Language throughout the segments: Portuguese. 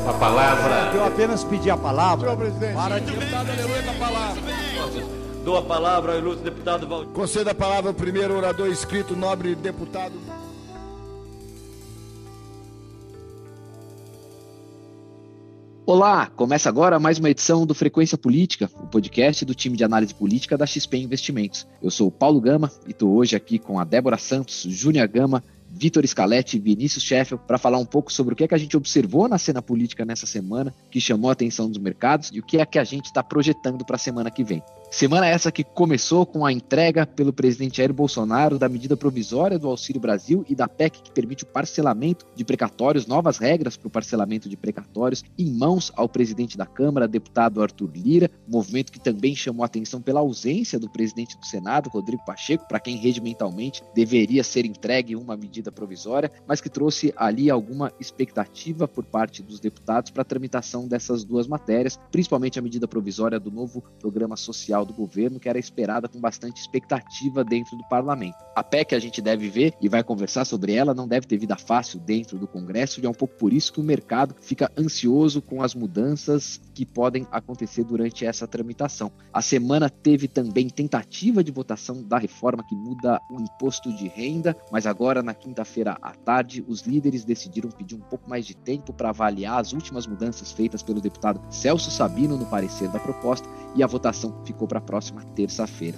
A palavra... Eu apenas pedi a palavra. Senhor presidente. Para o deputado aleluia com a palavra. Dou a palavra ao ilustre deputado Valdir. Conceda a palavra ao primeiro orador inscrito, nobre deputado. Olá, começa agora mais uma edição do Frequência Política, o podcast do time de análise política da XP Investimentos. Eu sou o Paulo Gama e estou hoje aqui com a Débora Santos, Júnior Gama, Vitor Scaletti e Vinícius Scheffel para falar um pouco sobre o que é que a gente observou na cena política nessa semana, que chamou a atenção dos mercados e o que é que a gente está projetando para a semana que vem. Semana essa que começou com a entrega pelo presidente Jair Bolsonaro da medida provisória do Auxílio Brasil e da PEC que permite o parcelamento de precatórios, novas regras para o parcelamento de precatórios em mãos ao presidente da Câmara, deputado Arthur Lira, movimento que também chamou a atenção pela ausência do presidente do Senado, Rodrigo Pacheco, para quem regimentalmente deveria ser entregue uma medida provisória, mas que trouxe ali alguma expectativa por parte dos deputados para a tramitação dessas duas matérias, principalmente a medida provisória do novo programa social do governo, que era esperada com bastante expectativa dentro do parlamento. A PEC a gente deve ver e vai conversar sobre ela, não deve ter vida fácil dentro do Congresso, e é um pouco por isso que o mercado fica ansioso com as mudanças que podem acontecer durante essa tramitação. A semana teve também tentativa de votação da reforma que muda o imposto de renda, mas agora na quinta-feira à tarde, os líderes decidiram pedir um pouco mais de tempo para avaliar as últimas mudanças feitas pelo deputado Celso Sabino no parecer da proposta, e a votação ficou para a próxima terça-feira.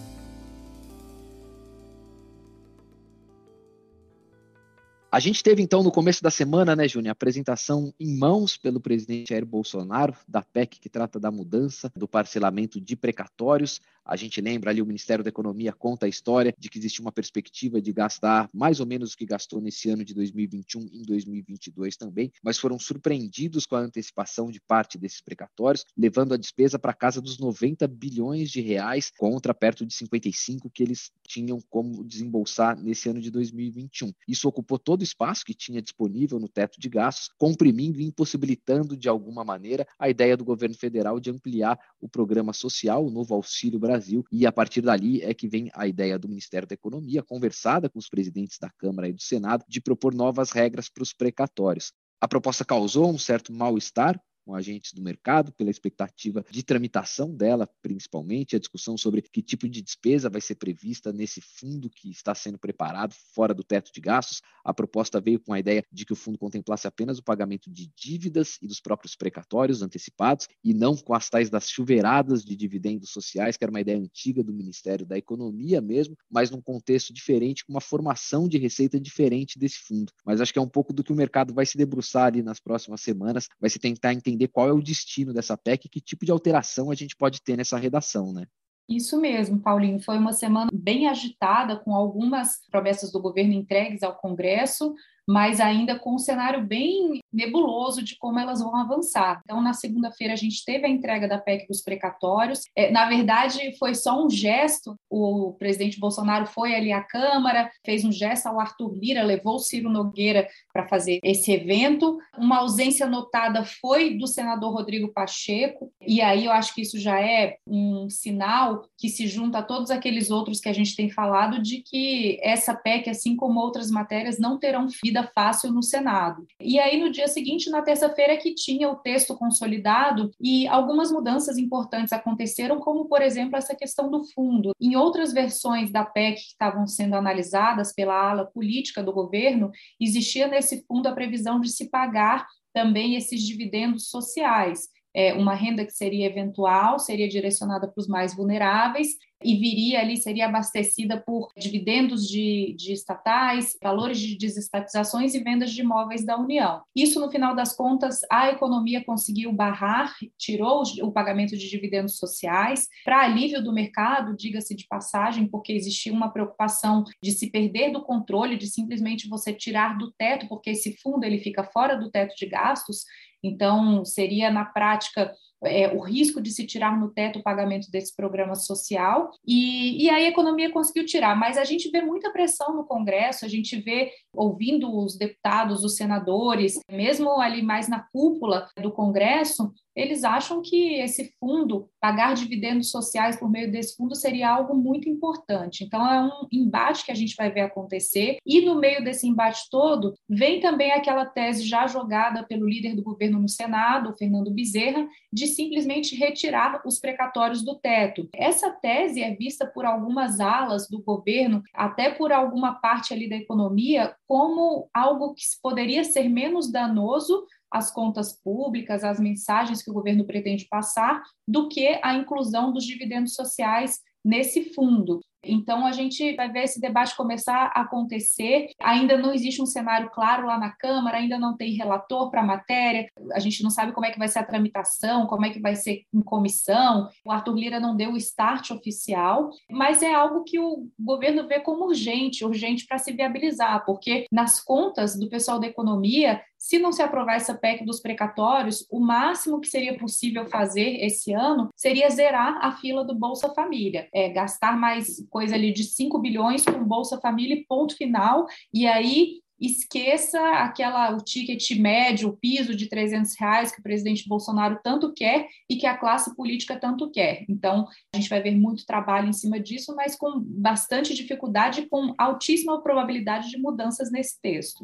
A gente teve, então, no começo da semana, né, Júnior, a apresentação em mãos pelo presidente Jair Bolsonaro da PEC que trata da mudança do parcelamento de precatórios. A gente lembra ali, o Ministério da Economia conta a história de que existe uma perspectiva de gastar mais ou menos o que gastou nesse ano de 2021 em 2022 também, mas foram surpreendidos com a antecipação de parte desses precatórios, levando a despesa para casa dos 90 bilhões de reais contra perto de 55 que eles tinham como desembolsar nesse ano de 2021. Isso ocupou todo o espaço que tinha disponível no teto de gastos, comprimindo e impossibilitando de alguma maneira a ideia do governo federal de ampliar o programa social, o novo Auxílio Brasil, e a partir dali é que vem a ideia do Ministério da Economia, conversada com os presidentes da Câmara e do Senado, de propor novas regras para os precatórios. A proposta causou um certo mal-estar com agentes do mercado, pela expectativa de tramitação dela, principalmente, a discussão sobre que tipo de despesa vai ser prevista nesse fundo que está sendo preparado fora do teto de gastos. A proposta veio com a ideia de que o fundo contemplasse apenas o pagamento de dívidas e dos próprios precatórios antecipados, e não com as tais das chuveiradas de dividendos sociais, que era uma ideia antiga do Ministério da Economia mesmo, mas num contexto diferente, com uma formação de receita diferente desse fundo. Mas acho que é um pouco do que o mercado vai se debruçar ali nas próximas semanas, vai se tentar entender qual é o destino dessa PEC e que tipo de alteração a gente pode ter nessa redação, né? Isso mesmo, Paulinho. Foi uma semana bem agitada, com algumas promessas do governo entregues ao Congresso, mas ainda com um cenário bem nebuloso de como elas vão avançar. Então, na segunda-feira, a gente teve a entrega da PEC dos precatórios. Na verdade, foi só um gesto. O presidente Bolsonaro foi ali à Câmara, fez um gesto ao Arthur Lira, levou o Ciro Nogueira para fazer esse evento. Uma ausência notada foi do senador Rodrigo Pacheco, e aí eu acho que isso já é um sinal que se junta a todos aqueles outros que a gente tem falado, de que essa PEC, assim como outras matérias, não terão vida fácil no Senado. E aí, no dia seguinte, na terça-feira, que tinha o texto consolidado, e algumas mudanças importantes aconteceram, como, por exemplo, essa questão do fundo. Em outras versões da PEC que estavam sendo analisadas pela ala política do governo, existia nesse fundo a previsão de se pagar também esses dividendos sociais. Uma renda que seria eventual, seria direcionada para os mais vulneráveis e viria ali, seria abastecida por dividendos de estatais, valores de desestatizações e vendas de imóveis da União. Isso, no final das contas, a economia conseguiu barrar, tirou o pagamento de dividendos sociais, para alívio do mercado, diga-se de passagem, porque existia uma preocupação de se perder do controle, de simplesmente você tirar do teto, porque esse fundo ele fica fora do teto de gastos. Então, seria, na prática, o risco de se tirar no teto o pagamento desse programa social, e aí a economia conseguiu tirar. Mas a gente vê muita pressão no Congresso, a gente vê, ouvindo os deputados, os senadores, mesmo ali mais na cúpula do Congresso, eles acham que esse fundo, pagar dividendos sociais por meio desse fundo, seria algo muito importante. Então, é um embate que a gente vai ver acontecer, e no meio desse embate todo, vem também aquela tese já jogada pelo líder do governo no Senado, o Fernando Bezerra, de simplesmente retirar os precatórios do teto. Essa tese é vista por algumas alas do governo, até por alguma parte ali da economia, como algo que poderia ser menos danoso às contas públicas, às mensagens que o governo pretende passar, do que a inclusão dos dividendos sociais nesse fundo. Então, a gente vai ver esse debate começar a acontecer. Ainda não existe um cenário claro lá na Câmara, ainda não tem relator para a matéria, a gente não sabe como é que vai ser a tramitação, como é que vai ser em comissão. O Arthur Lira não deu o start oficial, mas é algo que o governo vê como urgente para se viabilizar, porque nas contas do pessoal da economia, se não se aprovar essa PEC dos precatórios, o máximo que seria possível fazer esse ano seria zerar a fila do Bolsa Família, gastar mais coisa ali de 5 bilhões com Bolsa Família e ponto final, e aí esqueça o ticket médio, o piso de R$300 que o presidente Bolsonaro tanto quer e que a classe política tanto quer. Então, a gente vai ver muito trabalho em cima disso, mas com bastante dificuldade, com altíssima probabilidade de mudanças nesse texto.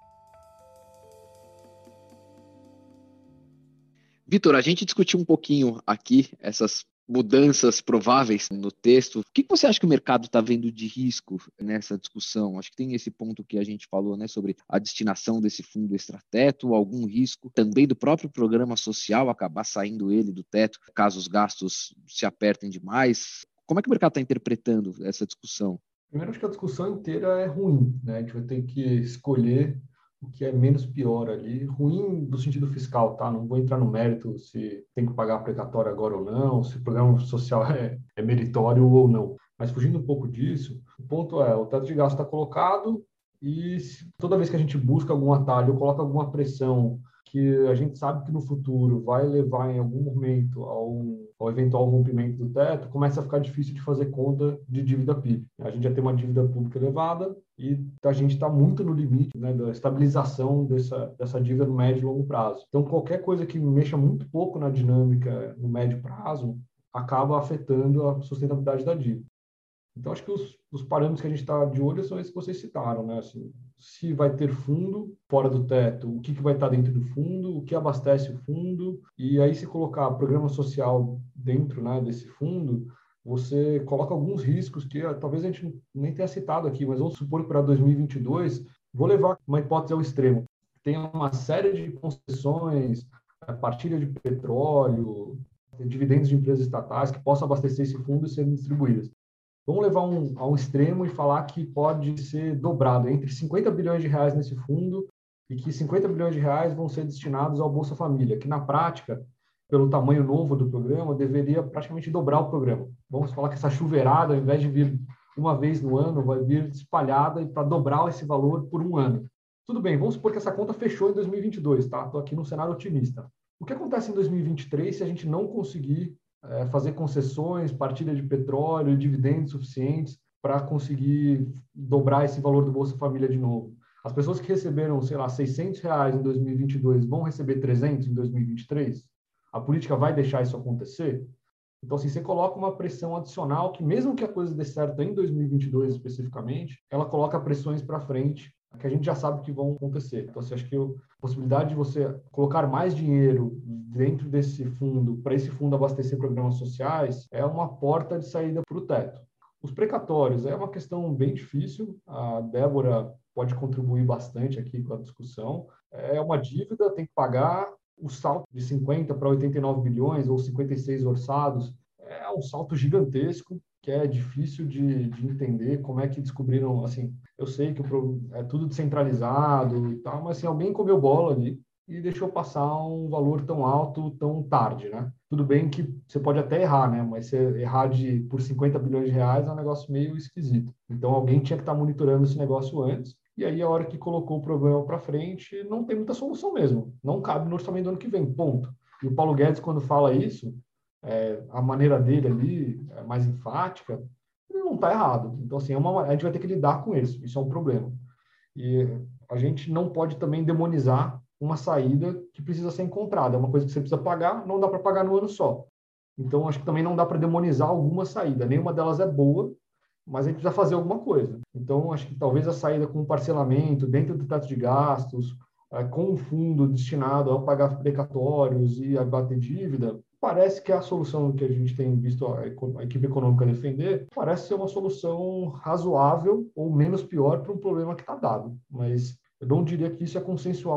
Vitor, a gente discutiu um pouquinho aqui essas mudanças prováveis no texto. O que você acha que o mercado está vendo de risco nessa discussão? Acho que tem esse ponto que a gente falou, né, sobre a destinação desse fundo extrateto, algum risco também do próprio programa social acabar saindo ele do teto, caso os gastos se apertem demais. Como é que o mercado está interpretando essa discussão? Primeiro, acho que a discussão inteira é ruim, né? A gente vai ter que escolher o que é menos pior ali. Ruim do sentido fiscal, tá? Não vou entrar no mérito se tem que pagar precatório agora ou não, se o programa social é meritório ou não. Mas fugindo um pouco disso, o ponto é, o teto de gasto está colocado e toda vez que a gente busca algum atalho, coloca alguma pressão que a gente sabe que no futuro vai levar em algum momento ao eventual rompimento do teto, começa a ficar difícil de fazer conta de dívida PIB. A gente já tem uma dívida pública elevada e a gente está muito no limite, né, da estabilização dessa dívida no médio e longo prazo. Então, qualquer coisa que mexa muito pouco na dinâmica no médio prazo acaba afetando a sustentabilidade da dívida. Então, acho que os parâmetros que a gente está de olho são esses que vocês citaram, né? Assim, se vai ter fundo fora do teto, o que vai estar dentro do fundo, o que abastece o fundo, e aí se colocar programa social dentro, né, desse fundo, você coloca alguns riscos que talvez a gente nem tenha citado aqui, mas vamos supor que para 2022, vou levar uma hipótese ao extremo, tem uma série de concessões, partilha de petróleo, dividendos de empresas estatais que possam abastecer esse fundo e serem distribuídas. Vamos levar a um extremo e falar que pode ser dobrado entre 50 bilhões de reais nesse fundo e que 50 bilhões de reais vão ser destinados ao Bolsa Família, que na prática, pelo tamanho novo do programa, deveria praticamente dobrar o programa. Vamos falar que essa chuveirada, ao invés de vir uma vez no ano, vai vir espalhada para dobrar esse valor por um ano. Tudo bem, vamos supor que essa conta fechou em 2022, tá? Estou aqui num cenário otimista. O que acontece em 2023 se a gente não conseguir fazer concessões, partilha de petróleo, dividendos suficientes para conseguir dobrar esse valor do Bolsa Família de novo? As pessoas que receberam, sei lá, R$600 em 2022 vão receber 300 em 2023? A política vai deixar isso acontecer? Então, assim, você coloca uma pressão adicional que, mesmo que a coisa dê certo em 2022 especificamente, ela coloca pressões para frente que a gente já sabe que vão acontecer. Então, assim, acho que a possibilidade de você colocar mais dinheiro dentro desse fundo, para esse fundo abastecer programas sociais, é uma porta de saída para o teto. Os precatórios é uma questão bem difícil. A Débora pode contribuir bastante aqui com a discussão. É uma dívida, tem que pagar. O salto de 50 para 89 bilhões ou 56 orçados é um salto gigantesco, que é difícil de entender como é que descobriram, assim, eu sei que é tudo descentralizado e tal, mas assim, alguém comeu bola ali e deixou passar um valor tão alto, tão tarde, né? Tudo bem que você pode até errar, né? Mas você errar por 50 bilhões de reais é um negócio meio esquisito. Então, alguém tinha que estar monitorando esse negócio antes. E aí, a hora que colocou o problema para frente, não tem muita solução mesmo. Não cabe no orçamento do ano que vem, ponto. E o Paulo Guedes, quando fala isso, a maneira dele ali, mais enfática, ele não está errado. Então, assim, a gente vai ter que lidar com isso é um problema. E a gente não pode também demonizar uma saída que precisa ser encontrada. É uma coisa que você precisa pagar, não dá para pagar no ano só. Então, acho que também não dá para demonizar alguma saída. Nenhuma delas é boa, mas a gente precisa fazer alguma coisa. Então, acho que talvez a saída com parcelamento dentro do teto de gastos, com um fundo destinado a pagar precatórios e a bater dívida, parece que a solução que a gente tem visto a equipe econômica defender parece ser uma solução razoável ou menos pior para um problema que está dado. Mas eu não diria que isso é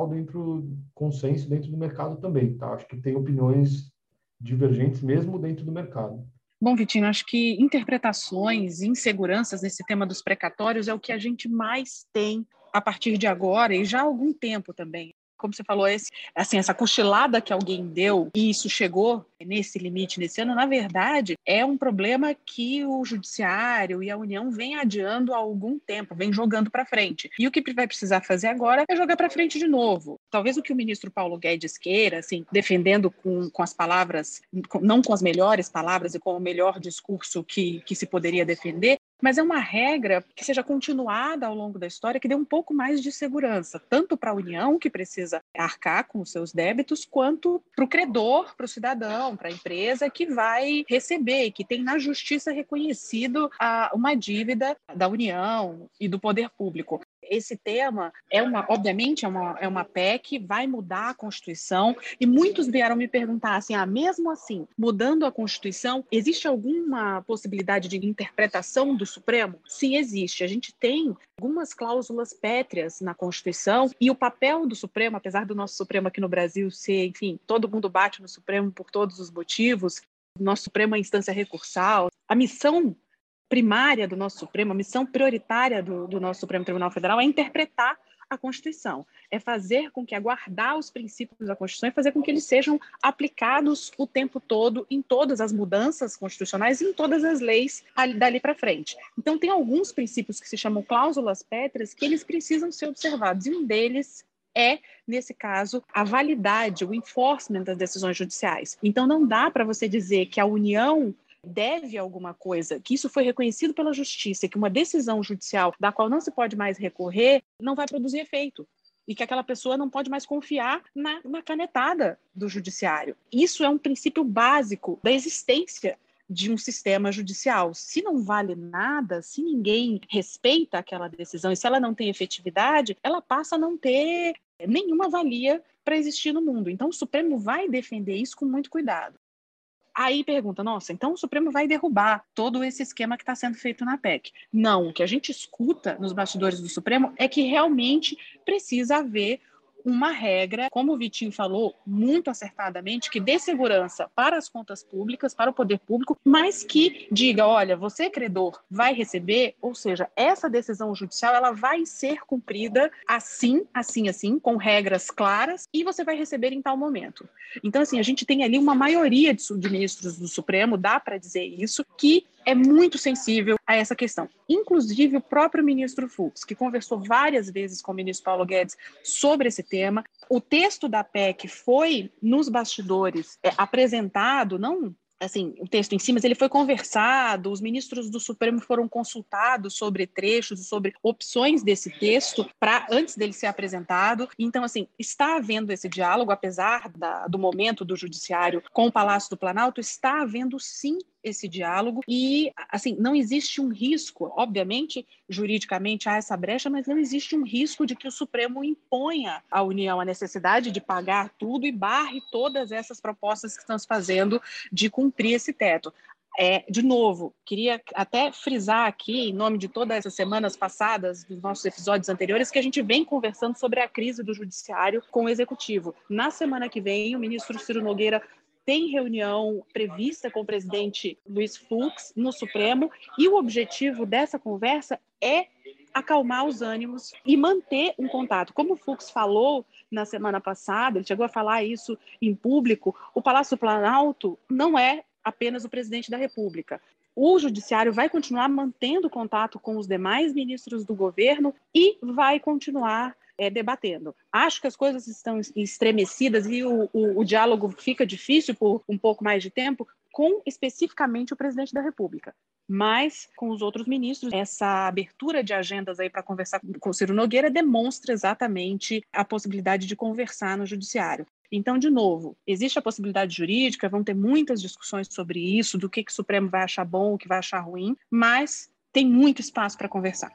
consenso dentro do mercado também. Tá? Acho que tem opiniões divergentes mesmo dentro do mercado. Bom, Vitinho, acho que interpretações e inseguranças nesse tema dos precatórios é o que a gente mais tem a partir de agora e já há algum tempo também. Como você falou, essa cochilada que alguém deu e isso chegou nesse limite nesse ano, na verdade, é um problema que o Judiciário e a União vem adiando há algum tempo, vem jogando para frente. E o que vai precisar fazer agora é jogar para frente de novo. Talvez o que o ministro Paulo Guedes queira, assim, defendendo com as palavras, não com as melhores palavras e com o melhor discurso que se poderia defender, mas é uma regra que seja continuada ao longo da história, que dê um pouco mais de segurança, tanto para a União, que precisa arcar com os seus débitos, quanto para o credor, para o cidadão, para a empresa que vai receber, que tem na justiça reconhecido uma dívida da União e do poder público. Esse tema obviamente é uma PEC, vai mudar a Constituição, e muitos vieram me perguntar assim, mesmo assim, mudando a Constituição, existe alguma possibilidade de interpretação do Supremo? Sim, existe. A gente tem algumas cláusulas pétreas na Constituição, e o papel do Supremo, apesar do nosso Supremo aqui no Brasil ser, enfim, todo mundo bate no Supremo por todos os motivos, o nosso Supremo é a instância recursal, a missão primária do nosso Supremo, a missão prioritária do nosso Supremo Tribunal Federal é interpretar a Constituição, é fazer com que, guardar os princípios da Constituição e fazer com que eles sejam aplicados o tempo todo em todas as mudanças constitucionais e em todas as leis dali para frente. Então, tem alguns princípios que se chamam cláusulas pétreas que eles precisam ser observados, e um deles é, nesse caso, a validade, o enforcement das decisões judiciais. Então, não dá para você dizer que a União deve alguma coisa, que isso foi reconhecido pela justiça, que uma decisão judicial da qual não se pode mais recorrer não vai produzir efeito, e que aquela pessoa não pode mais confiar na canetada do judiciário. Isso é um princípio básico da existência de um sistema judicial. Se não vale nada, se ninguém respeita aquela decisão e se ela não tem efetividade, ela passa a não ter nenhuma valia para existir no mundo. Então o Supremo vai defender isso com muito cuidado. Aí pergunta, nossa, então o Supremo vai derrubar todo esse esquema que está sendo feito na PEC. Não, o que a gente escuta nos bastidores do Supremo é que realmente precisa haver uma regra, como o Vitinho falou, muito acertadamente, que dê segurança para as contas públicas, para o poder público, mas que diga, olha, você, credor, vai receber, ou seja, essa decisão judicial ela vai ser cumprida assim, com regras claras, e você vai receber em tal momento. Então, assim, a gente tem ali uma maioria de ministros do Supremo, dá para dizer isso, que é muito sensível a essa questão. Inclusive o próprio ministro Fux, que conversou várias vezes com o ministro Paulo Guedes sobre esse tema. O texto da PEC foi, nos bastidores, apresentado, não assim, o texto em si, mas ele foi conversado, os ministros do Supremo foram consultados sobre trechos e sobre opções desse texto antes dele ser apresentado. Então, assim, está havendo esse diálogo, apesar do momento do Judiciário com o Palácio do Planalto, está havendo sim esse diálogo e, assim, não existe um risco, obviamente, juridicamente há essa brecha, mas não existe um risco de que o Supremo imponha à União a necessidade de pagar tudo e barre todas essas propostas que estão se fazendo de cumprir esse teto. De novo, queria até frisar aqui, em nome de todas essas semanas passadas, dos nossos episódios anteriores, que a gente vem conversando sobre a crise do Judiciário com o Executivo. Na semana que vem, o ministro Ciro Nogueira tem reunião prevista com o presidente Luiz Fux no Supremo, e o objetivo dessa conversa é acalmar os ânimos e manter um contato. Como o Fux falou na semana passada, ele chegou a falar isso em público, o Palácio do Planalto não é apenas o presidente da República. O Judiciário vai continuar mantendo contato com os demais ministros do governo e vai continuar debatendo. Acho que as coisas estão estremecidas e o diálogo fica difícil por um pouco mais de tempo com especificamente o presidente da República. Mas, com os outros ministros, essa abertura de agendas aí para conversar com o Ciro Nogueira demonstra exatamente a possibilidade de conversar no judiciário. Então, de novo, existe a possibilidade jurídica, vão ter muitas discussões sobre isso, do que o Supremo vai achar bom, o que vai achar ruim, mas tem muito espaço para conversar.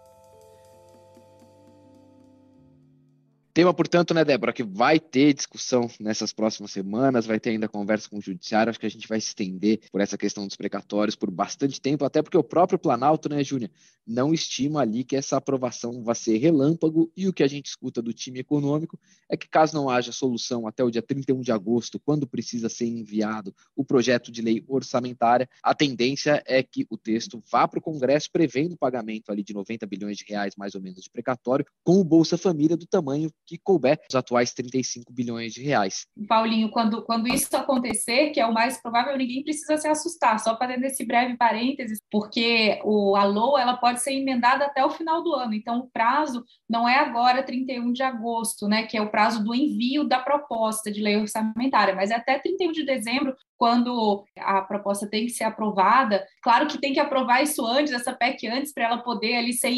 Tema, portanto, né, Débora, que vai ter discussão nessas próximas semanas, vai ter ainda conversa com o judiciário, acho que a gente vai se estender por essa questão dos precatórios por bastante tempo, até porque o próprio Planalto, né, Júnior, não estima ali que essa aprovação vai ser relâmpago, e o que a gente escuta do time econômico é que caso não haja solução até o dia 31 de agosto, quando precisa ser enviado o projeto de lei orçamentária, a tendência é que o texto vá para o Congresso prevendo o pagamento ali de 90 bilhões de reais, mais ou menos, de precatório, com o Bolsa Família do tamanho que couber os atuais 35 bilhões de reais. Paulinho, quando isso acontecer, que é o mais provável, ninguém precisa se assustar, só fazendo esse breve parênteses, porque a LOA ela pode ser emendada até o final do ano, então o prazo não é agora 31 de agosto, né, que é o prazo do envio da proposta de lei orçamentária, mas é até 31 de dezembro, quando a proposta tem que ser aprovada. Claro que tem que aprovar isso antes, essa PEC antes, para ela poder ali ser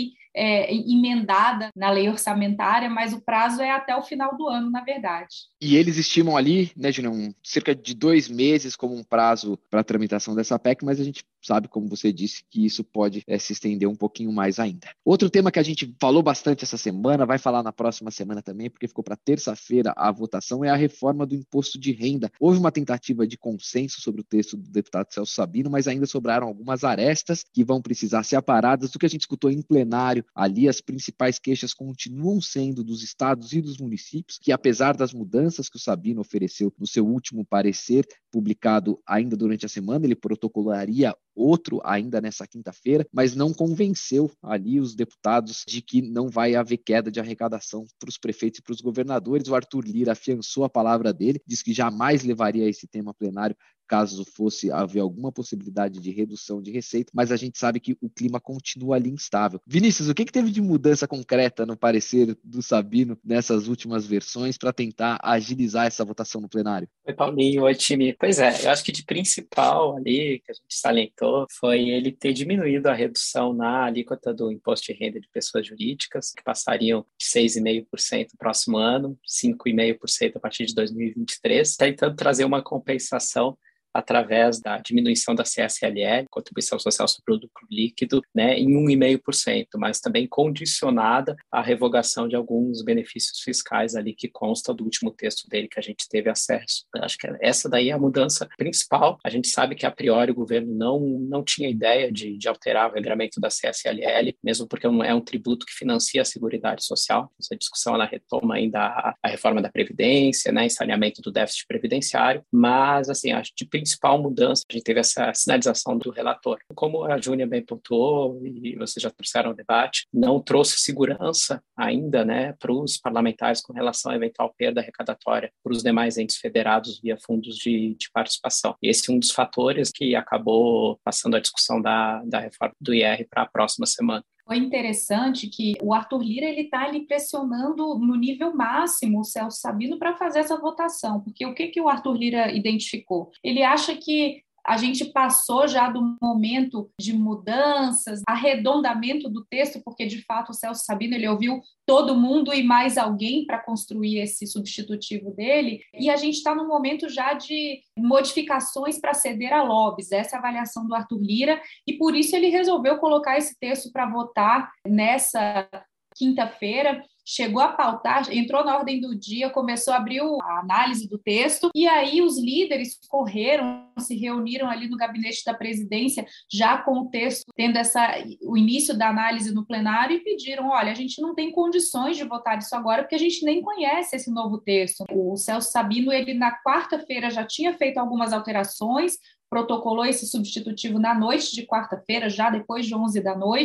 emendada na lei orçamentária, mas o prazo é até o final do ano, na verdade. E eles estimam ali, né, Júnior, cerca de 2 meses como um prazo para a tramitação dessa PEC, mas a gente sabe, como você disse, que isso pode se estender um pouquinho mais ainda. Outro tema que a gente falou bastante essa semana, vai falar na próxima semana também, porque ficou para terça-feira a votação, é a reforma do imposto de renda. Houve uma tentativa de consenso sobre o texto do deputado Celso Sabino, mas ainda sobraram algumas arestas que vão precisar ser aparadas. Do que a gente escutou em plenário, ali as principais queixas continuam sendo dos estados e dos municípios, que apesar das mudanças que o Sabino ofereceu no seu último parecer, publicado ainda durante a semana, ele protocolaria outro ainda nessa quinta-feira, mas não convenceu ali os deputados de que não vai haver queda de arrecadação para os prefeitos e para os governadores. O Arthur Lira afiançou a palavra dele, disse que jamais levaria esse tema a plenário caso fosse haver alguma possibilidade de redução de receita, mas a gente sabe que o clima continua ali instável. Vinícius, o que teve de mudança concreta no parecer do Sabino nessas últimas versões para tentar agilizar essa votação no plenário? Oi, Paulinho, oi, time. Pois é, eu acho que de principal ali, que a gente salientou, foi ele ter diminuído a redução na alíquota do imposto de renda de pessoas jurídicas, que passariam de 6,5% no próximo ano, 5,5% a partir de 2023, tentando trazer uma compensação através da diminuição da CSLL, Contribuição Social sobre o Lucro Líquido, né, em 1,5%, mas também condicionada à revogação de alguns benefícios fiscais ali que consta do último texto dele que a gente teve acesso. Eu acho que essa daí é a mudança principal. A gente sabe que, a priori, o governo não tinha ideia de alterar o regramento da CSLL, mesmo porque é um tributo que financia a Seguridade Social. Essa discussão ela retoma ainda a reforma da Previdência, né, saneamento do déficit previdenciário, mas, assim, acho que principal mudança, a gente teve essa sinalização do relator. Como a Júnia bem pontuou, e vocês já trouxeram ao debate, não trouxe segurança ainda, né, para os parlamentares com relação à eventual perda arrecadatória para os demais entes federados via fundos de participação. E esse é um dos fatores que acabou passando a discussão da reforma do IR para a próxima semana. Foi interessante que o Arthur Lira está ali pressionando no nível máximo o Celso Sabino para fazer essa votação, porque o que o Arthur Lira identificou? Ele acha que a gente passou já do momento de mudanças, arredondamento do texto, porque, de fato, o Celso Sabino ele ouviu todo mundo e mais alguém para construir esse substitutivo dele, e a gente está no momento já de modificações para ceder a lobbies. Essa é a avaliação do Arthur Lira, e por isso ele resolveu colocar esse texto para votar nessa quinta-feira. Chegou a pautar, entrou na ordem do dia, começou a abrir a análise do texto, e aí os líderes correram, se reuniram ali no gabinete da presidência, já com o texto, tendo o início da análise no plenário, e pediram, olha, a gente não tem condições de votar isso agora, porque a gente nem conhece esse novo texto. O Celso Sabino, ele na quarta-feira já tinha feito algumas alterações, protocolou esse substitutivo na noite de quarta-feira, já depois de 11 da noite.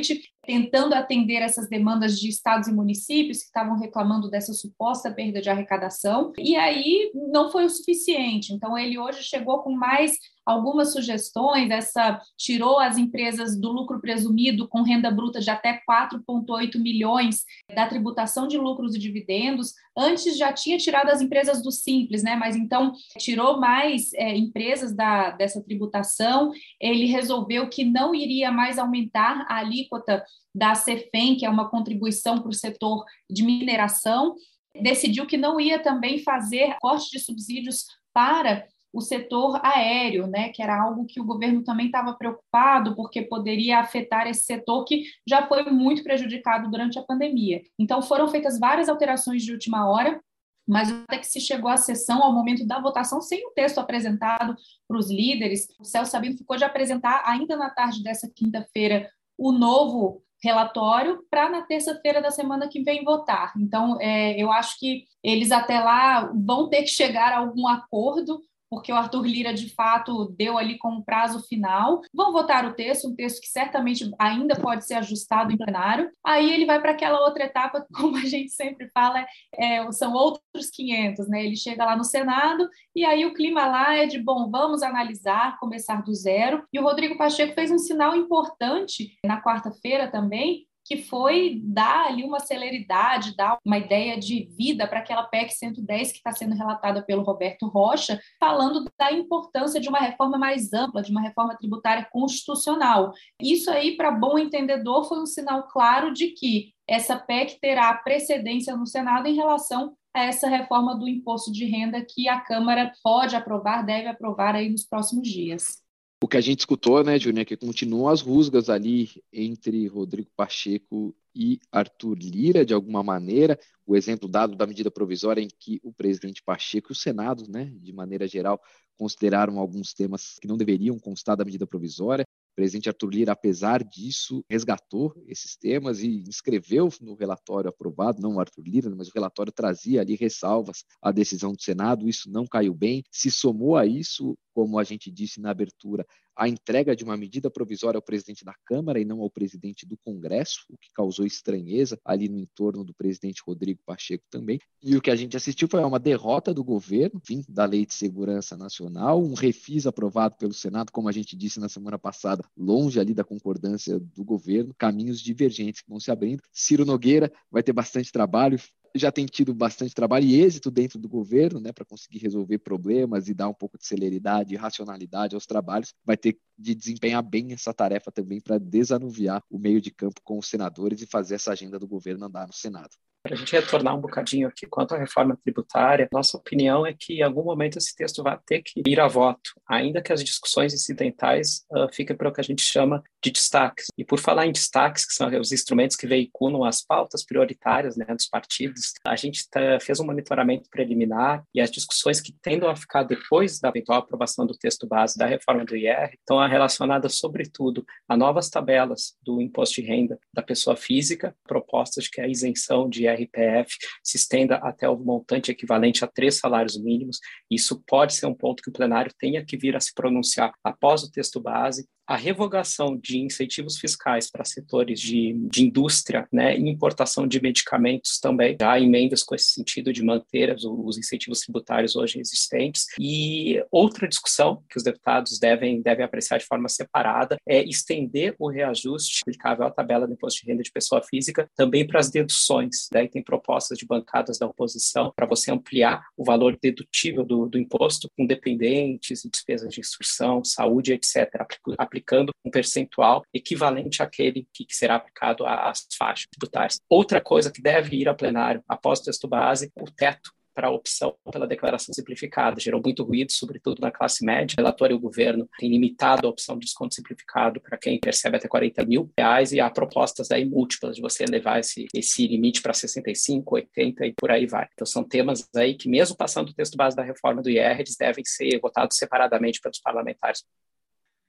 tentando atender essas demandas de estados e municípios que estavam reclamando dessa suposta perda de arrecadação, e aí não foi o suficiente. Então, ele hoje chegou com mais algumas sugestões, tirou as empresas do lucro presumido com renda bruta de até 4,8 milhões da tributação de lucros e dividendos. Antes já tinha tirado as empresas do Simples, né? Mas então tirou mais empresas dessa tributação. Ele resolveu que não iria mais aumentar a alíquota da CEFEM, que é uma contribuição para o setor de mineração. Decidiu que não ia também fazer corte de subsídios para o setor aéreo, né, que era algo que o governo também estava preocupado, porque poderia afetar esse setor que já foi muito prejudicado durante a pandemia. Então, foram feitas várias alterações de última hora, mas até que se chegou à sessão, ao momento da votação, sem o texto apresentado para os líderes, o Celso Sabino ficou de apresentar, ainda na tarde dessa quinta-feira, o novo relatório para na terça-feira da semana que vem votar. Então, eu acho que eles até lá vão ter que chegar a algum acordo, porque o Arthur Lira, de fato, deu ali como prazo final. Vão votar o texto, um texto que certamente ainda pode ser ajustado em plenário. Aí ele vai para aquela outra etapa, como a gente sempre fala, são outros 500, né? Ele chega lá no Senado e aí o clima lá é de, bom, vamos analisar, começar do zero. E o Rodrigo Pacheco fez um sinal importante na quarta-feira também, que foi dar ali uma celeridade, dar uma ideia de vida para aquela PEC 110 que está sendo relatada pelo Roberto Rocha, falando da importância de uma reforma mais ampla, de uma reforma tributária constitucional. Isso aí, para bom entendedor, foi um sinal claro de que essa PEC terá precedência no Senado em relação a essa reforma do imposto de renda que a Câmara pode aprovar, deve aprovar aí nos próximos dias. O que a gente escutou, né, Júnior, é que continuam as rusgas ali entre Rodrigo Pacheco e Arthur Lira, de alguma maneira. O exemplo dado da medida provisória em que o presidente Pacheco e o Senado, né, de maneira geral, consideraram alguns temas que não deveriam constar da medida provisória. O presidente Arthur Lira, apesar disso, resgatou esses temas e inscreveu no relatório aprovado, não o Arthur Lira, mas o relatório trazia ali ressalvas à decisão do Senado. Isso não caiu bem. Se somou a isso, como a gente disse na abertura, a entrega de uma medida provisória ao presidente da Câmara e não ao presidente do Congresso, o que causou estranheza ali no entorno do presidente Rodrigo Pacheco também. E o que a gente assistiu foi uma derrota do governo, enfim, da Lei de Segurança Nacional, um refis aprovado pelo Senado, como a gente disse na semana passada, longe ali da concordância do governo, caminhos divergentes que vão se abrindo. Ciro Nogueira vai ter bastante trabalho, já tem tido bastante trabalho e êxito dentro do governo, né, para conseguir resolver problemas e dar um pouco de celeridade e racionalidade aos trabalhos. Vai ter de desempenhar bem essa tarefa também para desanuviar o meio de campo com os senadores e fazer essa agenda do governo andar no Senado. Para a gente retornar um bocadinho aqui quanto à reforma tributária, nossa opinião é que em algum momento esse texto vai ter que ir a voto, ainda que as discussões incidentais fiquem para o que a gente chama de destaques. E por falar em destaques, que são os instrumentos que veiculam as pautas prioritárias, né, dos partidos, a gente fez um monitoramento preliminar e as discussões que tendam a ficar depois da eventual aprovação do texto base da reforma do IR estão relacionadas, sobretudo, a novas tabelas do imposto de renda da pessoa física, propostas de que a isenção de RPF se estenda até o montante equivalente a 3 salários mínimos. Isso pode ser um ponto que o plenário tenha que vir a se pronunciar após o texto base. A revogação de incentivos fiscais para setores de indústria, né, e importação de medicamentos também, já há emendas com esse sentido de manter os incentivos tributários hoje existentes. E outra discussão que os deputados devem apreciar de forma separada é estender o reajuste aplicável à tabela do imposto de renda de pessoa física também para as deduções. Daí tem propostas de bancadas da oposição para você ampliar o valor dedutível do imposto com dependentes e despesas de instrução, saúde, etc., aplicando um percentual equivalente àquele que será aplicado às faixas tributárias. Outra coisa que deve ir a plenário após o texto base, o teto para a opção pela declaração simplificada. Gerou muito ruído, sobretudo na classe média. O relator e o governo têm limitado a opção de desconto simplificado para quem percebe até R$40 mil, e há propostas aí múltiplas de você levar esse limite para 65, 80 e por aí vai. Então são temas aí que, mesmo passando o texto base da reforma do IR, eles devem ser votados separadamente pelos parlamentares.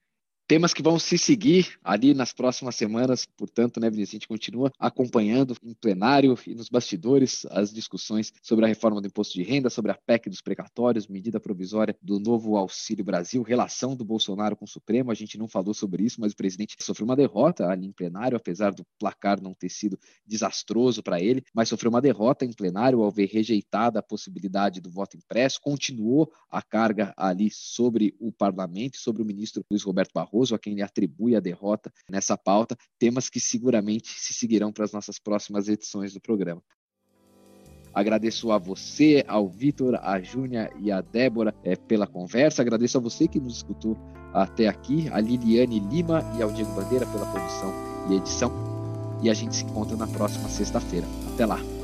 Temas que vão se seguir ali nas próximas semanas, portanto, né, Vinícius, a gente continua acompanhando em plenário e nos bastidores as discussões sobre a reforma do imposto de renda, sobre a PEC dos precatórios, medida provisória do novo Auxílio Brasil, relação do Bolsonaro com o Supremo. A gente não falou sobre isso, mas o presidente sofreu uma derrota ali em plenário, apesar do placar não ter sido desastroso para ele, mas sofreu uma derrota em plenário ao ver rejeitada a possibilidade do voto impresso, continuou a carga ali sobre o parlamento, sobre o ministro Luiz Roberto Barroso, a quem ele atribui a derrota nessa pauta, temas que seguramente se seguirão para as nossas próximas edições do programa. Agradeço a você, ao Vitor, a Júnia e a Débora pela conversa. Agradeço a você que nos escutou até aqui, a Liliane Lima e ao Diego Bandeira pela produção e edição. E a gente se encontra na próxima sexta-feira. Até lá!